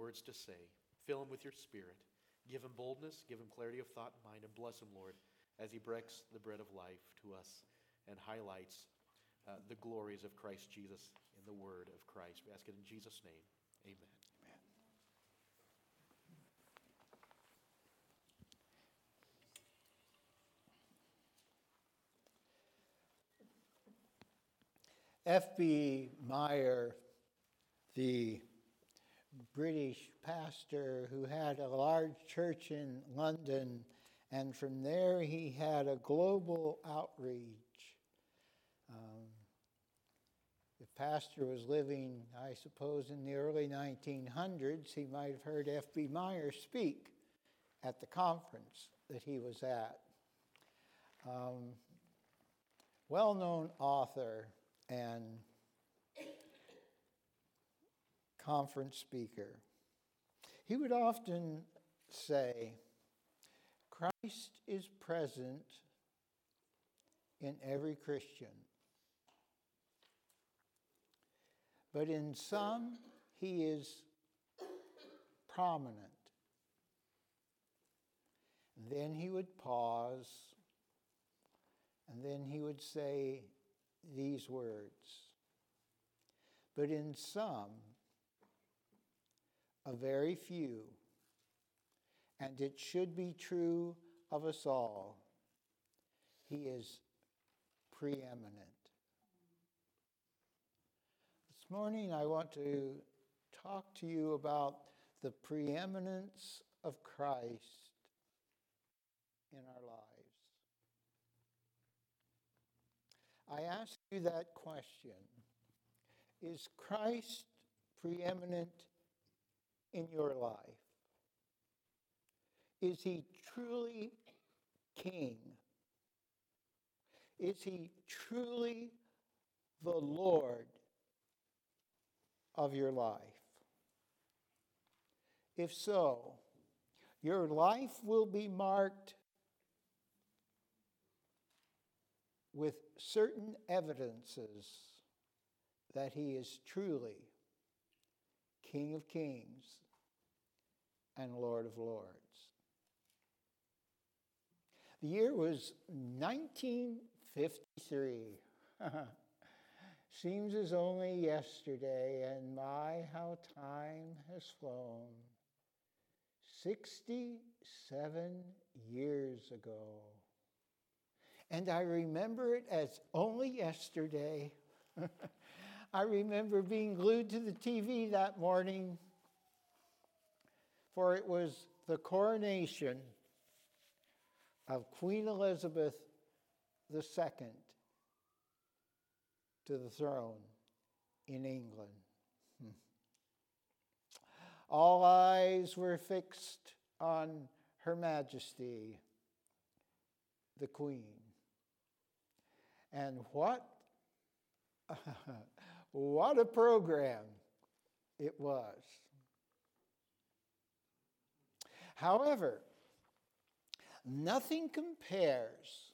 words to say. Fill him with your Spirit. Give him boldness, give him clarity of thought and mind, and bless him, Lord, as he breaks the bread of life to us and highlights the glories of Christ Jesus in the word of Christ. We ask it in Jesus' name. Amen. F.B. Meyer, the British pastor who had a large church in London, and from there he had a global outreach. The pastor was living, I suppose, in the early 1900s. He might have heard F.B. Meyer speak at the conference that he was at. Well-known author and conference speaker. He would often say, Christ is present in every Christian, but in some he is prominent. And then he would pause, and then he would say these words, but in some, a very few, and it should be true of us all, he is preeminent. This morning I want to talk to you about the preeminence of Christ in our lives. I ask you that question. Is Christ preeminent in your life? Is he truly King? Is he truly the Lord of your life? If so, your life will be marked with certain evidences that he is truly King of Kings and Lord of Lords. The year was 1953. Seems as only yesterday, and my, how time has flown. 67 years ago. And I remember it as only yesterday. I remember being glued to the TV that morning, for it was the coronation of Queen Elizabeth II to the throne in England. All eyes were fixed on Her Majesty, the Queen. And what a program it was. However, nothing compares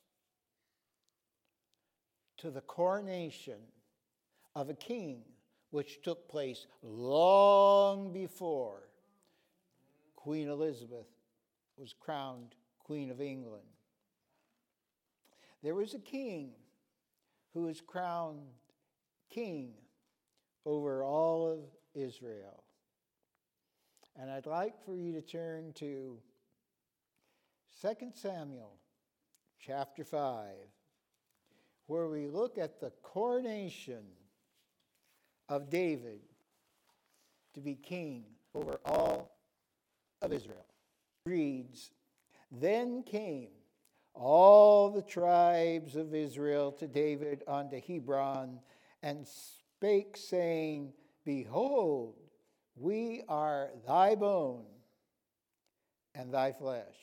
to the coronation of a king which took place long before Queen Elizabeth was crowned Queen of England. There was a king who was crowned king over all of Israel. And I'd like for you to turn to 2 Samuel chapter 5, where we look at the coronation of David to be king over all of Israel. It reads, Then came all the tribes of Israel to David unto Hebron, and spake, saying, Behold, we are thy bone and thy flesh.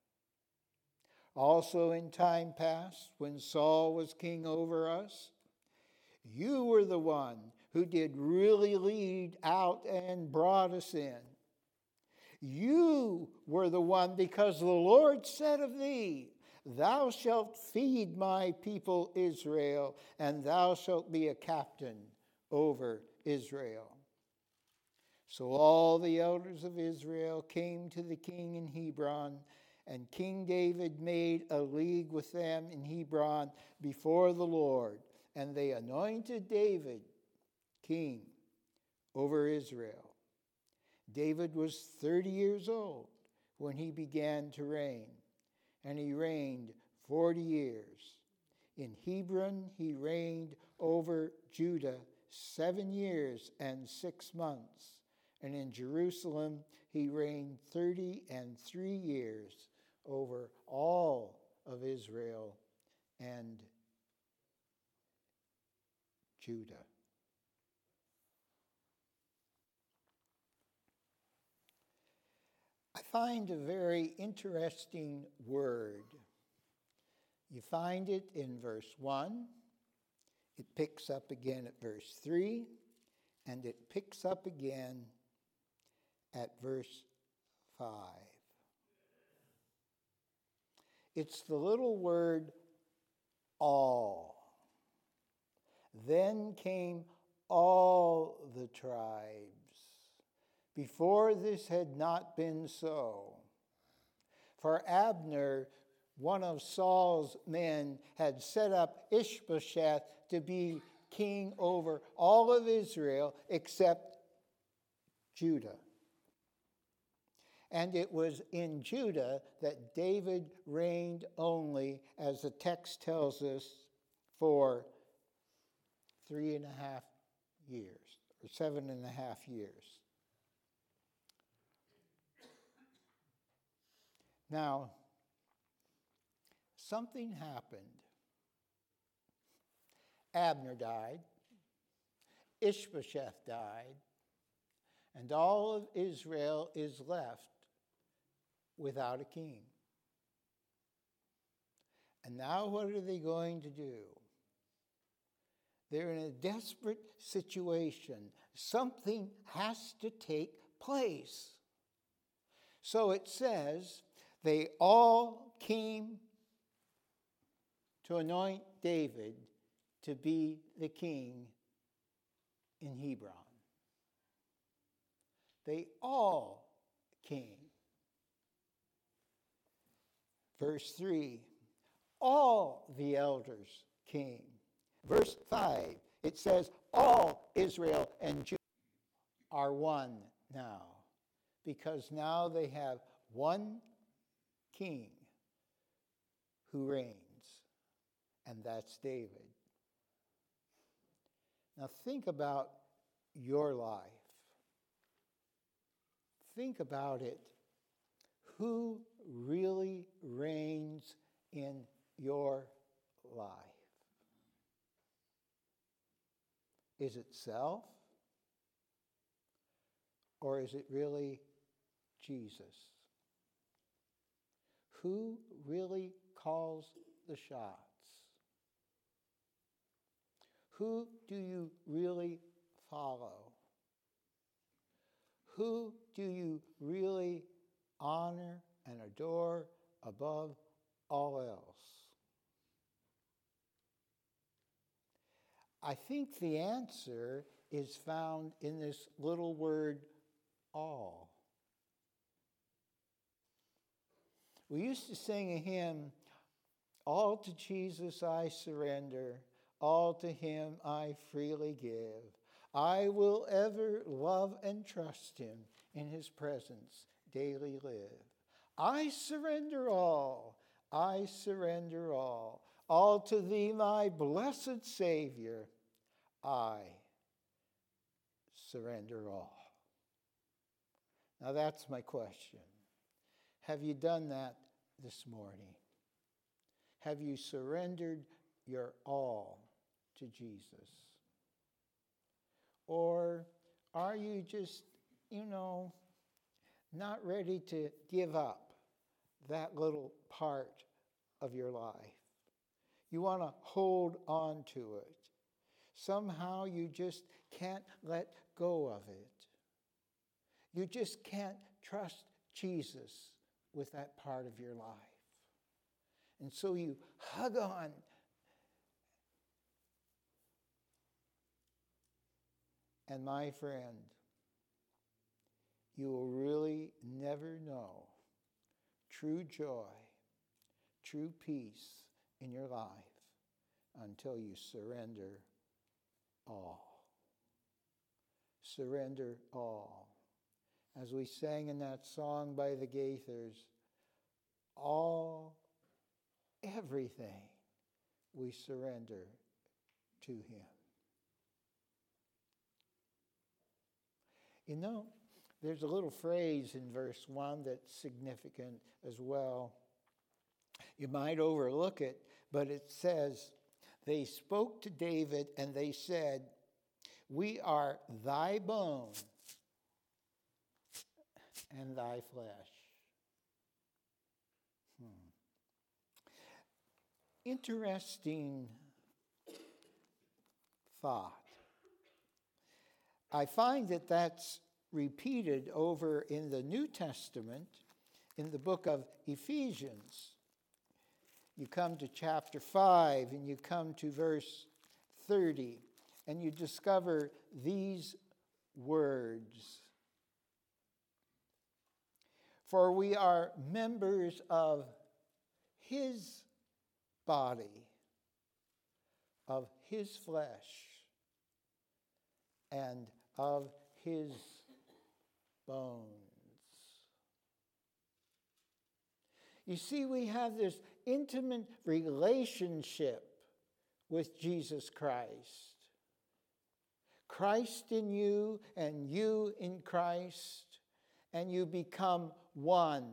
Also in time past, when Saul was king over us, you were the one who did really lead out and brought us in. You were the one, because the Lord said of thee, Thou shalt feed my people Israel, and thou shalt be a captain over Israel. So all the elders of Israel came to the king in Hebron, and King David made a league with them in Hebron before the Lord. And they anointed David king over Israel. David was 30 years old when he began to reign, and he reigned 40 years. In Hebron he reigned over Judah 7 years and 6 months. And in Jerusalem he reigned 33 years over all of Israel and Judah. I find a very interesting word. You find it in verse 1. It picks up again at verse 3. And it picks up again at verse 5. It's the little word all. Then came all the tribes. Before this had not been so. For Abner, one of Saul's men, had set up Ishbosheth to be king over all of Israel except Judah. And it was in Judah that David reigned only, as the text tells us, for 3.5 years, or 7.5 years. Now, something happened. Abner died, Ishbosheth died, and all of Israel is left without a king. And now what are they going to do? They're in a desperate situation. Something has to take place. So it says, they all came to anoint David to be the king in Hebron. They all came. Verse 3, all the elders came. Verse 5, it says, all Israel and Judah are one now, because now they have one king who reigns, and that's David. Now think about your life. Think about it. Who really reigns in your life? Is it self? Or is it really Jesus? Who really calls the shots? Who do you really follow? Who do you really honor and adore above all else? I think the answer is found in this little word, all. We used to sing a hymn, all to Jesus I surrender, all to him I freely give. I will ever love and trust him, in his presence daily live. I surrender all all to thee, my blessed Savior, I surrender all. Now that's my question. Have you done that this morning? Have you surrendered your all to Jesus? Or are you just, not ready to give up that little part of your life? You want to hold on to it. Somehow you just can't let go of it. You just can't trust Jesus with that part of your life. And so you hug on. And my friend, you will really never know true joy, true peace in your life until you surrender all. Surrender all. As we sang in that song by the Gaithers, everything we surrender to him. You know, there's a little phrase in verse 1 that's significant as well. You might overlook it, but it says, they spoke to David and they said, we are thy bone and thy flesh. Interesting thought. I find that that's repeated over in the New Testament in the book of Ephesians. You come to chapter 5 and you come to verse 30 and you discover these words. For we are members of his body, of his flesh, and of his bones. You see, we have this intimate relationship with Jesus Christ. Christ in you and you in Christ, and you become one.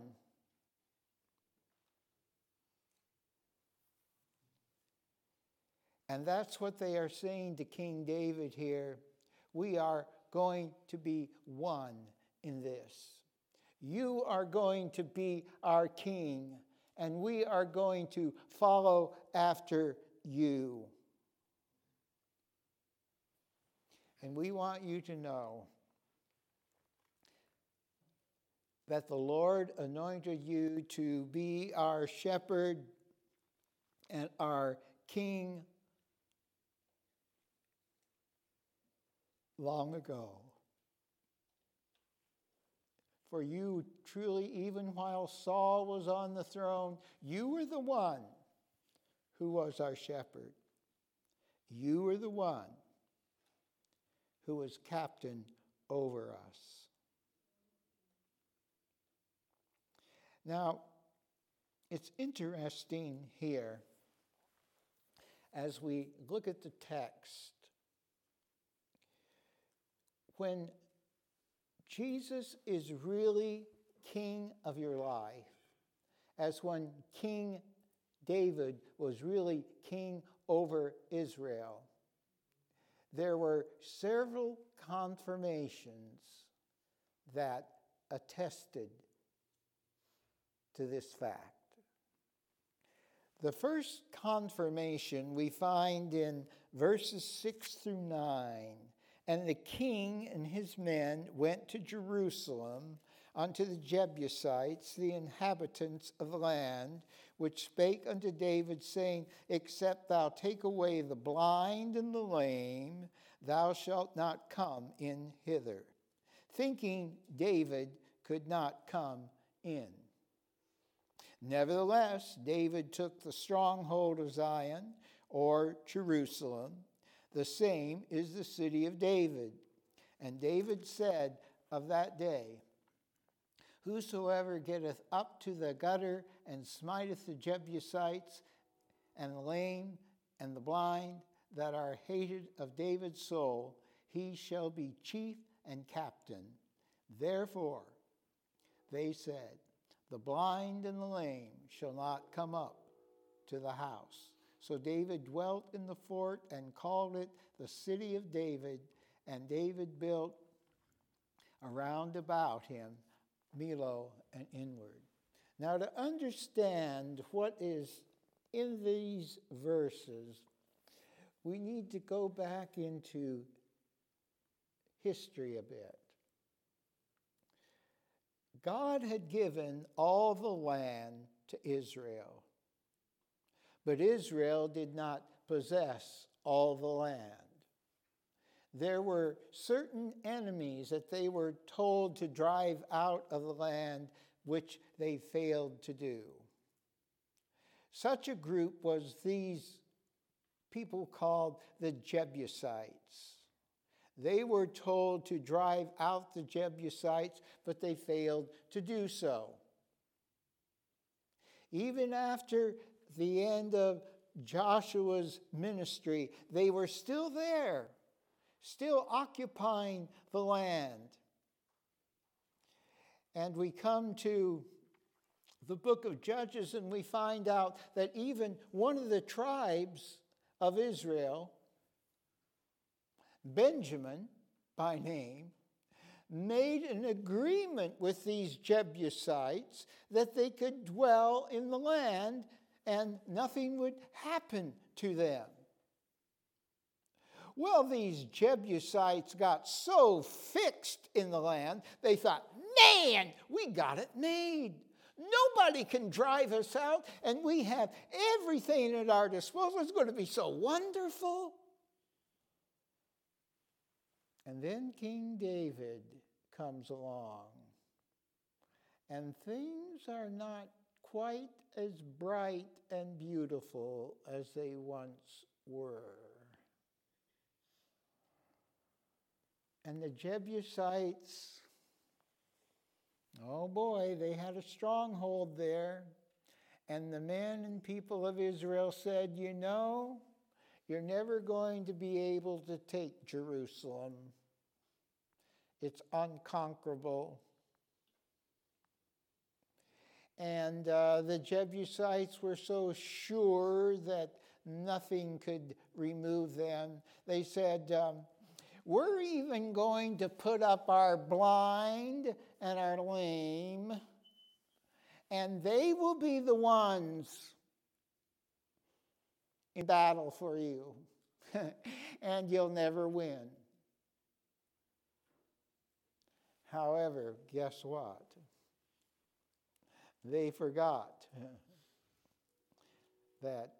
And that's what they are saying to King David here. We are going to be one in this. You are going to be our king, and we are going to follow after you. And we want you to know that the Lord anointed you to be our shepherd and our king long ago. For you truly, even while Saul was on the throne, you were the one who was our shepherd. You were the one who was captain over us. Now, it's interesting here as we look at the text. When Jesus is really king of your life, as when King David was really king over Israel, there were several confirmations that attested to this fact. The first confirmation we find in verses 6 through 9. And the king and his men went to Jerusalem unto the Jebusites, the inhabitants of the land, which spake unto David, saying, except thou take away the blind and the lame, thou shalt not come in hither. Thinking David could not come in. Nevertheless, David took the stronghold of Zion, or Jerusalem. The same is the city of David. And David said of that day, whosoever getteth up to the gutter and smiteth the Jebusites and the lame and the blind that are hated of David's soul, he shall be chief and captain. Therefore, they said, the blind and the lame shall not come up to the house. So David dwelt in the fort and called it the city of David, and David built around about him Millo and inward. Now, to understand what is in these verses, we need to go back into history a bit. God had given all the land to Israel, but Israel did not possess all the land. there were certain enemies that they were told to drive out of the land, which they failed to do. Such a group was these people called the Jebusites. They were told to drive out the Jebusites, but they failed to do so. Even after the end of Joshua's ministry, they were still there, still occupying the land. And we come to the book of Judges, and we find out that even one of the tribes of Israel, Benjamin by name, made an agreement with these Jebusites that they could dwell in the land and nothing would happen to them. Well, these Jebusites got so fixed in the land, they thought, man, we got it made. Nobody can drive us out, and we have everything at our disposal. It's going to be so wonderful. And then King David comes along, and things are not quite as bright and beautiful as they once were. And the Jebusites, oh boy, they had a stronghold there. And the men and people of Israel said, you know, you're never going to be able to take Jerusalem. It's unconquerable. And the Jebusites were so sure that nothing could remove them. They said, we're even going to put up our blind and our lame, and they will be the ones in battle for you, and you'll never win. However, guess what? They forgot that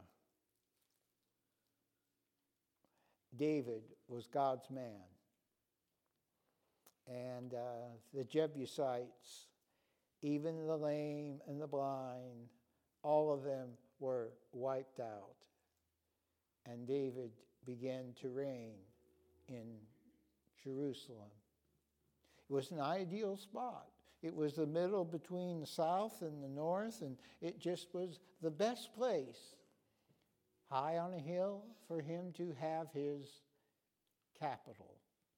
David was God's man. And the Jebusites, even the lame and the blind, all of them were wiped out. And David began to reign in Jerusalem. It was an ideal spot. It was the middle between the south and the north, and it just was the best place, high on a hill, for him to have his capital.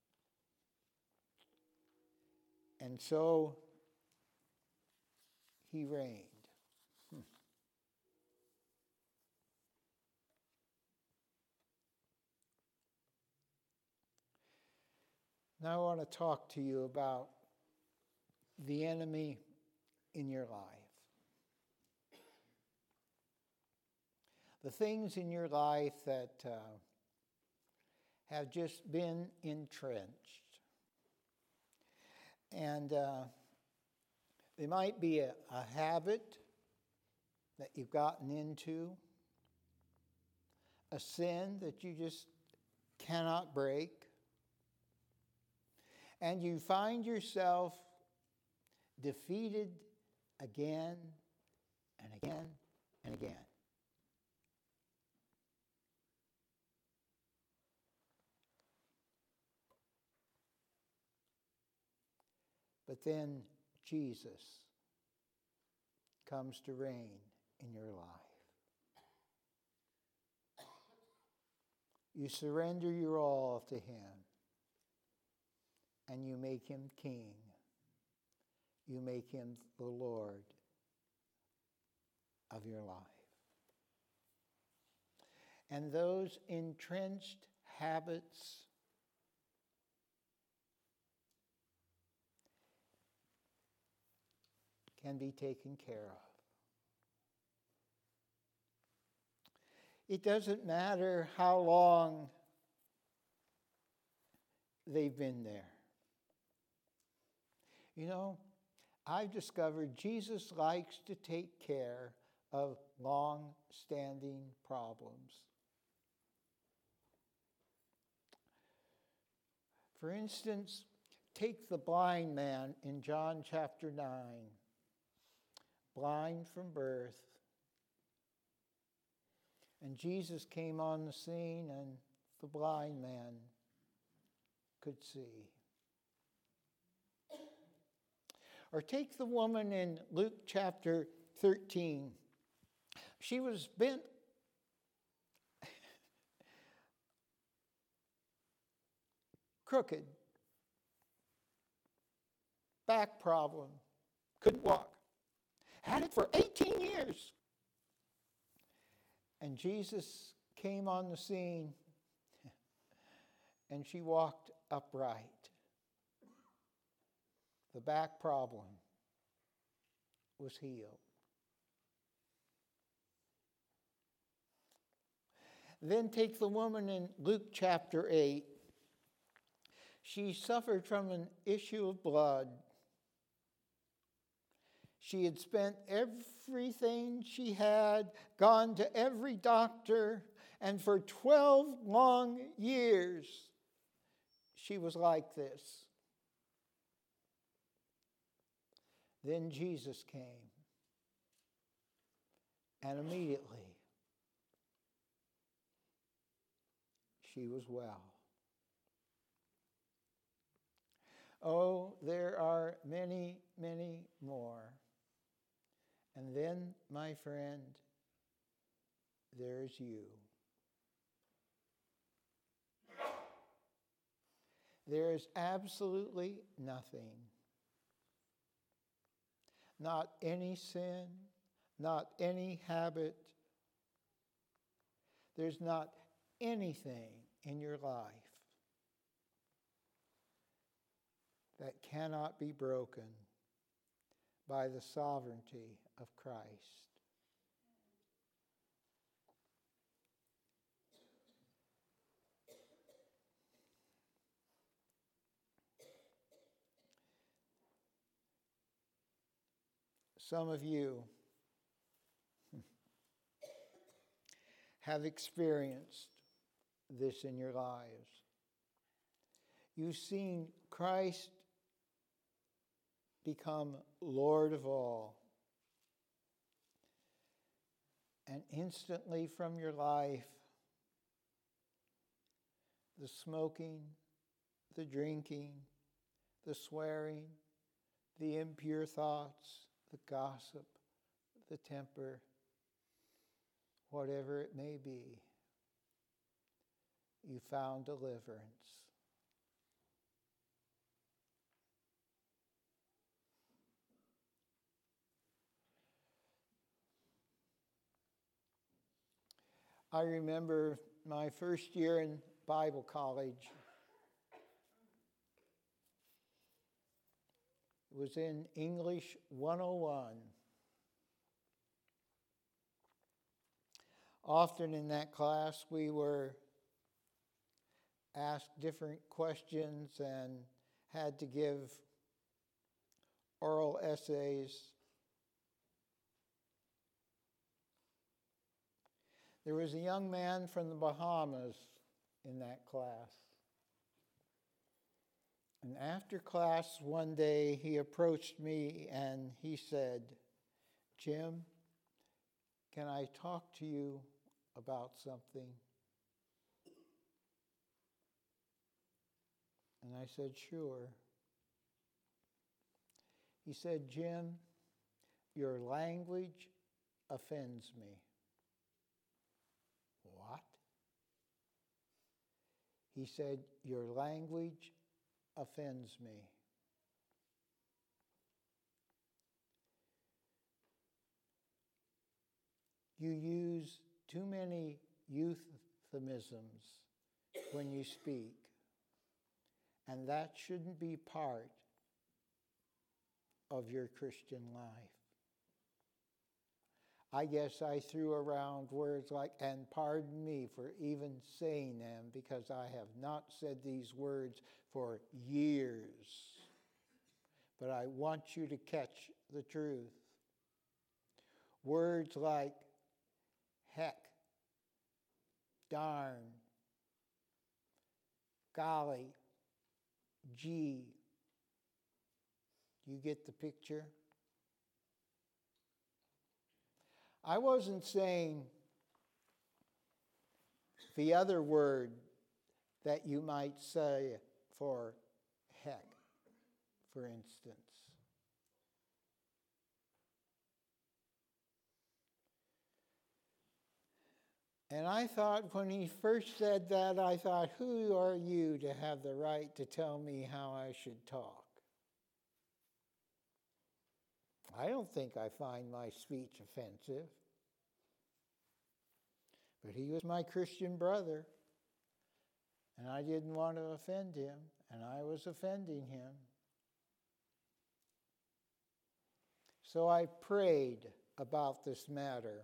And so he reigned. Now I want to talk to you about the enemy in your life. The things in your life that have just been entrenched. And they might be a habit that you've gotten into, a sin that you just cannot break, and you find yourself defeated again and again and again. But then Jesus comes to reign in your life. You surrender your all to him, and you make him king. You make him the Lord of your life. And those entrenched habits can be taken care of. It doesn't matter how long they've been there. You know, I've discovered Jesus likes to take care of long-standing problems. For instance, take the blind man in John chapter 9, blind from birth. And Jesus came on the scene, and the blind man could see. Or take the woman in Luke chapter 13. She was bent crooked, back problem, couldn't walk. Had it for 18 years. And Jesus came on the scene, and she walked upright. The back problem was healed. Then take the woman in Luke chapter 8. She suffered from an issue of blood. She had spent everything she had, gone to every doctor, and for 12 long years, she was like this. Then Jesus came, and immediately she was well. Oh, there are many, many more. And then, my friend, there's you. There is absolutely nothing. Not any sin, not any habit. There's not anything in your life that cannot be broken by the sovereignty of Christ. Some of you have experienced this in your lives. You've seen Christ become Lord of all. And instantly from your life, the smoking, the drinking, the swearing, the impure thoughts, the gossip, the temper, whatever it may be, you found deliverance. I remember my first year in Bible college. It was in English 101. Often in that class we were asked different questions and had to give oral essays. There was a young man from the Bahamas in that class. And after class one day, he approached me and he said, "Jim, can I talk to you about something?" And I said, "Sure." He said, "Jim, your language offends me." What? He said, "Your language offends me." You use too many euphemisms when you speak, and that shouldn't be part of your Christian life. I guess I threw around words like, and pardon me for even saying them, because I have not said these words for years. But I want you to catch the truth. Words like heck, darn, golly, G. You get the picture? I wasn't saying the other word that you might say for heck, for instance. And I thought, when he first said that, I thought, who are you to have the right to tell me how I should talk? I don't think I find my speech offensive. But he was my Christian brother, and I didn't want to offend him, and I was offending him. So I prayed about this matter.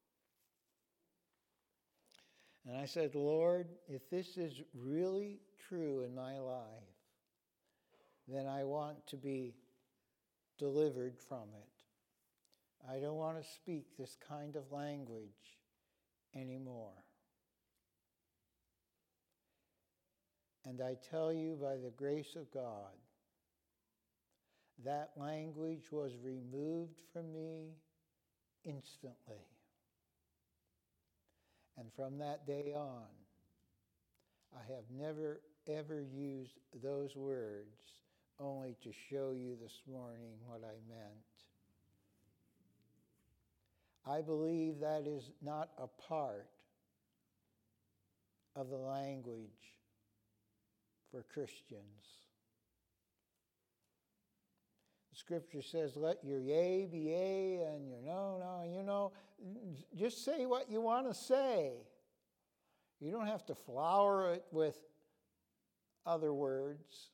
And I said, Lord, if this is really true in my life, then I want to be delivered from it. I don't want to speak this kind of language anymore. And I tell you, by the grace of God, that language was removed from me instantly. And from that day on, I have never, ever used those words, only to show you this morning what I meant. I believe that is not a part of the language for Christians. The scripture says, let your yea be yea and your no. Just say what you want to say. You don't have to flower it with other words.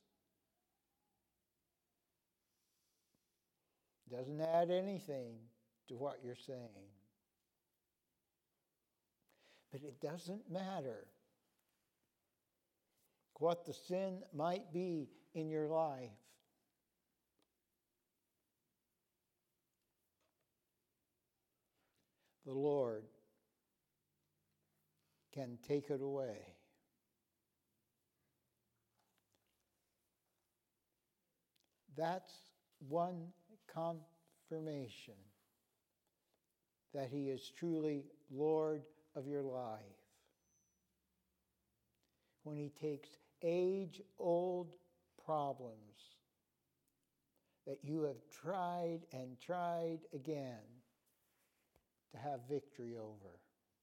Doesn't add anything to what you're saying. But it doesn't matter what the sin might be in your life. The Lord can take it away. That's one confirmation that He is truly Lord of your life. When He takes age-old problems that you have tried and tried again to have victory over,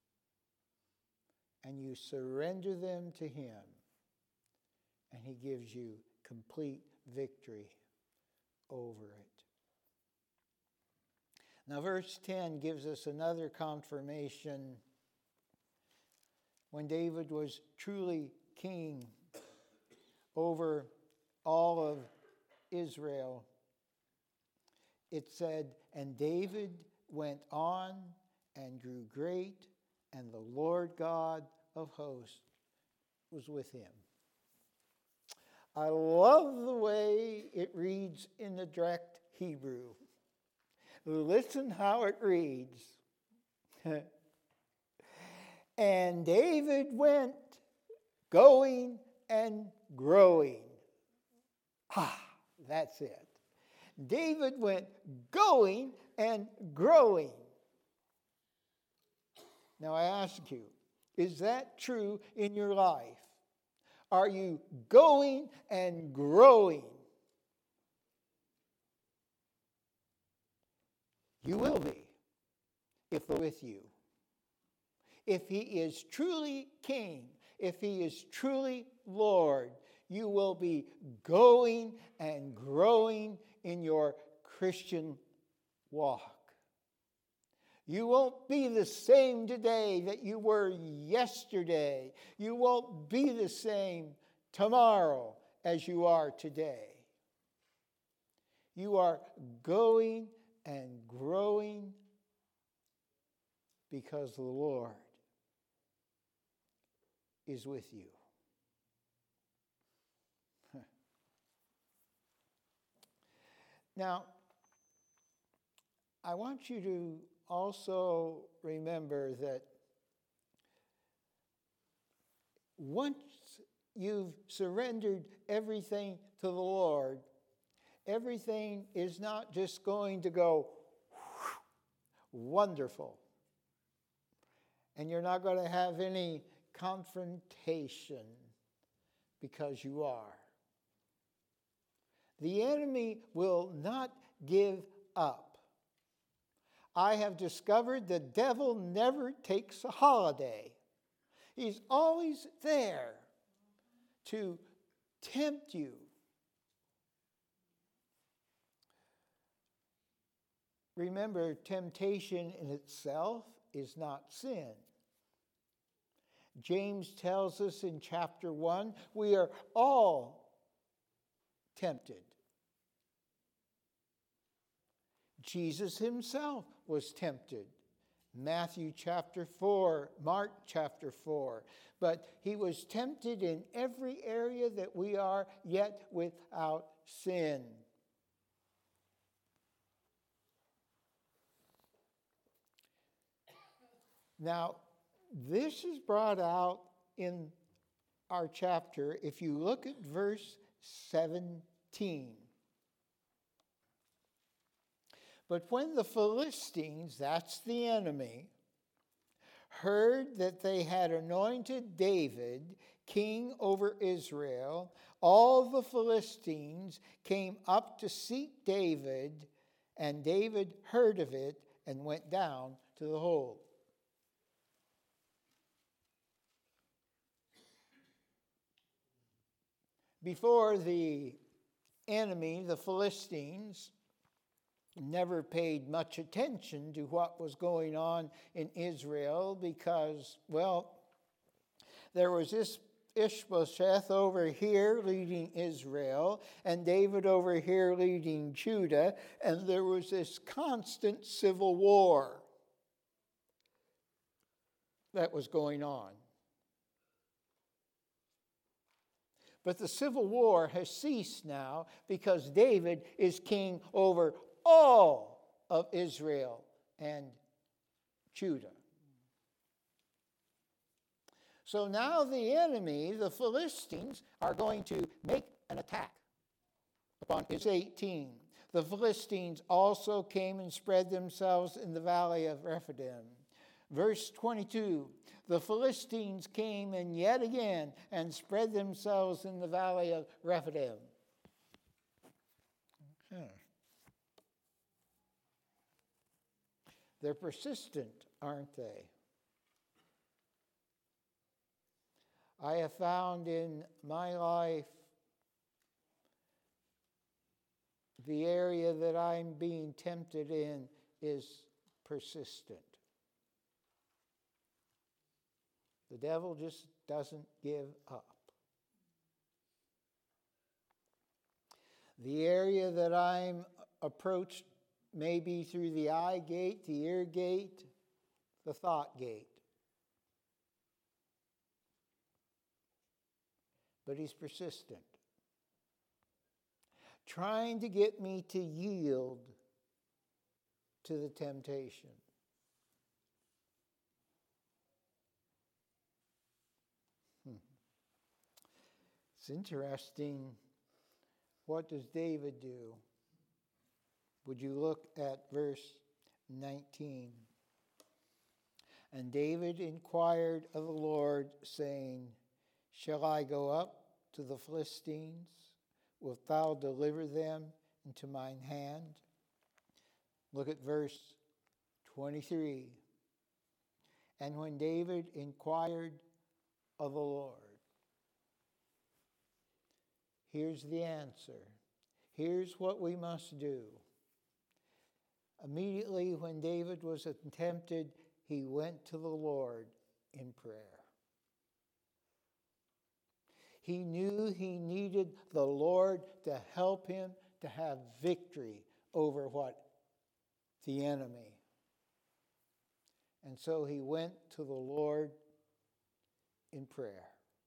and you surrender them to Him, and He gives you complete victory over it. Now, verse 10 gives us another confirmation. When David was truly king over all of Israel, it said, and David went on and grew great, and the Lord God of hosts was with him. I love the way it reads in the direct Hebrew. Listen how it reads. And David went going and growing. That's it. David went going and growing. Now I ask you, is that true in your life? Are you going and growing? You will be if we're with you. If He is truly King, if He is truly Lord, you will be going and growing in your Christian walk. You won't be the same today that you were yesterday. You won't be the same tomorrow as you are today. You are going and growing because the Lord is with you. Now, I want you to also remember that once you've surrendered everything to the Lord, everything is not just going to go wonderful. And you're not going to have any confrontation because you are. The enemy will not give up. I have discovered the devil never takes a holiday. He's always there to tempt you. Remember, temptation in itself is not sin. James tells us in chapter 1, we are all tempted. Jesus himself was tempted. Matthew chapter 4, Mark chapter 4. But he was tempted in every area that we are, yet without sin. Now, this is brought out in our chapter if you look at verse 17. But when the Philistines, that's the enemy, heard that they had anointed David king over Israel, all the Philistines came up to seek David, and David heard of it and went down to the hold. Before, the enemy, the Philistines, never paid much attention to what was going on in Israel because, well, there was this Ishbosheth over here leading Israel and David over here leading Judah, and there was this constant civil war that was going on. But the civil war has ceased now because David is king over all of Israel and Judah. So now the enemy, the Philistines, are going to make an attack upon Israel. 18. The Philistines also came and spread themselves in the valley of Rephidim. Verse 22. The Philistines came and yet again and spread themselves in the valley of Rephidim. They're persistent, aren't they? I have found in my life the area that I'm being tempted in is persistent. The devil just doesn't give up. The area that I'm approached may be through the eye gate, the ear gate, the thought gate. But he's persistent, trying to get me to yield to the temptation. It's interesting. What does David do? Would you look at verse 19? And David inquired of the Lord, saying, shall I go up to the Philistines? Wilt thou deliver them into mine hand? Look at verse 23. And when David inquired of the Lord, here's the answer. Here's what we must do. Immediately when David was tempted, he went to the Lord in prayer. He knew he needed the Lord to help him to have victory over what? The enemy. And so he went to the Lord in prayer.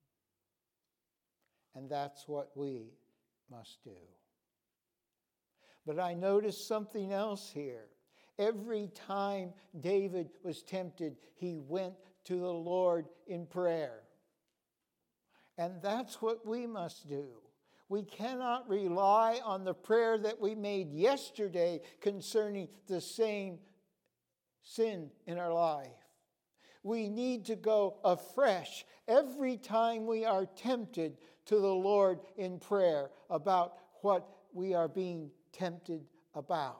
And that's what we must do. But I noticed something else here. Every time David was tempted, he went to the Lord in prayer. And that's what we must do. We cannot rely on the prayer that we made yesterday concerning the same sin in our life. We need to go afresh every time we are tempted to the Lord in prayer about what we are being tempted about.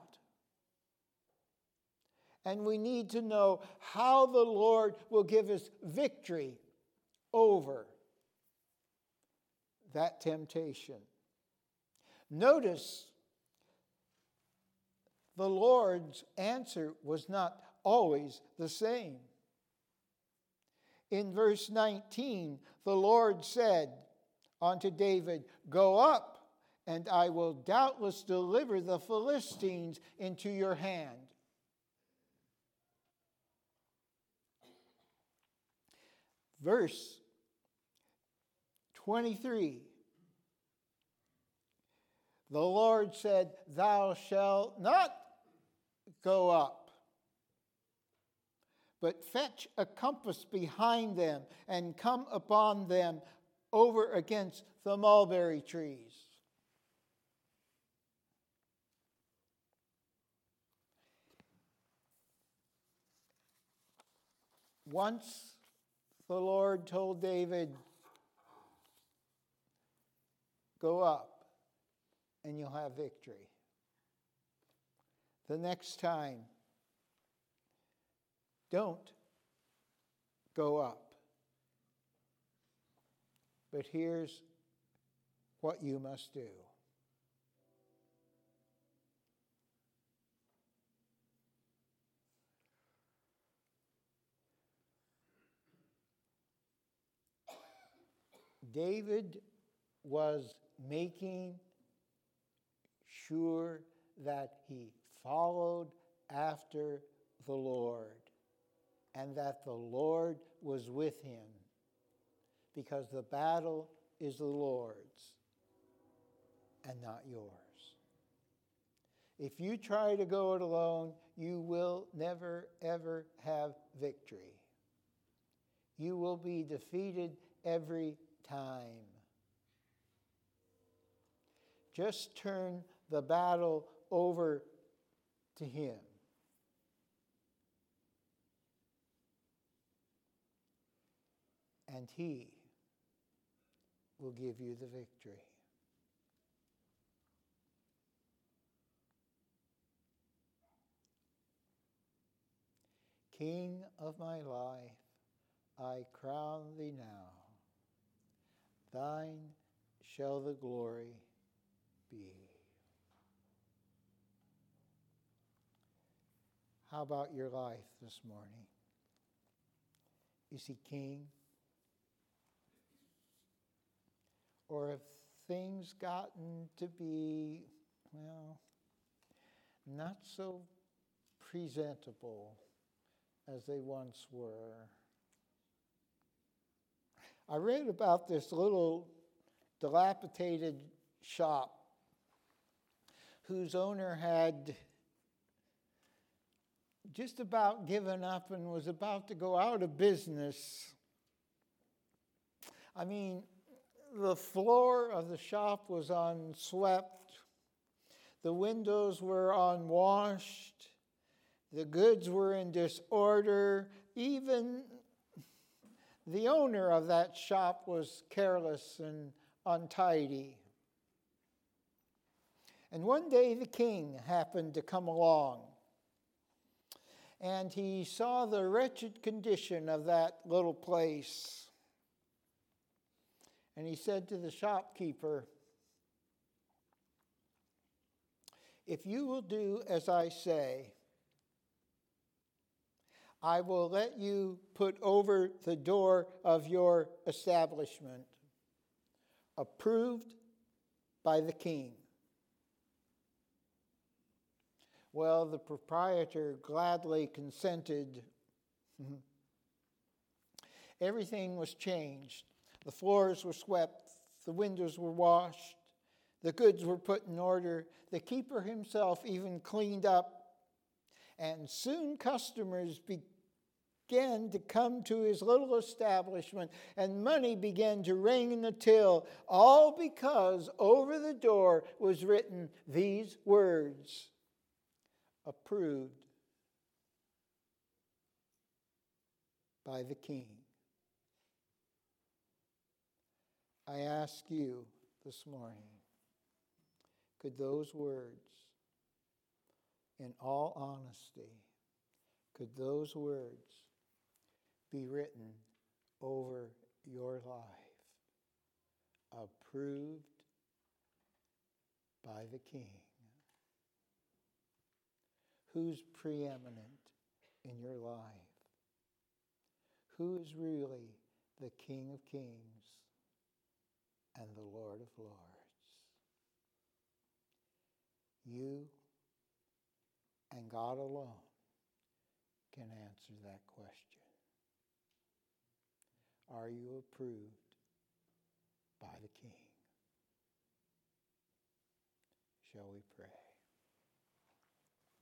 And we need to know how the Lord will give us victory over that temptation. Notice the Lord's answer was not always the same. In verse 19, the Lord said unto David, "Go up, and I will doubtless deliver the Philistines into your hand." Verse 23, the Lord said, "Thou shalt not go up, but fetch a compass behind them and come upon them over against the mulberry trees." Once the Lord told David, "Go up and you'll have victory." The next time, don't go up. But here's what you must do. David was making sure that he followed after the Lord and that the Lord was with him, because the battle is the Lord's and not yours. If you try to go it alone, you will never, ever have victory. You will be defeated every time. Just turn the battle over to him. And he will give you the victory. King of my life, I crown thee now. Thine shall the glory be. How about your life this morning? Is he king? Or have things gotten to be, well, not so presentable as they once were? I read about this little dilapidated shop whose owner had just about given up and was about to go out of business. I mean, the floor of the shop was unswept. The windows were unwashed. The goods were in disorder. Even the owner of that shop was careless and untidy. And one day the king happened to come along, and he saw the wretched condition of that little place. And he said to the shopkeeper, "If you will do as I say, I will let you put over the door of your establishment, approved by the king." Well, the proprietor gladly consented. Everything was changed. The floors were swept, the windows were washed, the goods were put in order. The keeper himself even cleaned up, and soon customers began to come to his little establishment, and money began to ring in the till, all because over the door was written these words: approved by the King. I ask you this morning, could those words, in all honesty, could those words be written over your life? Approved by the King. Who's preeminent in your life? Who is really the King of Kings and the Lord of Lords? You and God alone can answer that question. Are you approved by the King? Shall we pray?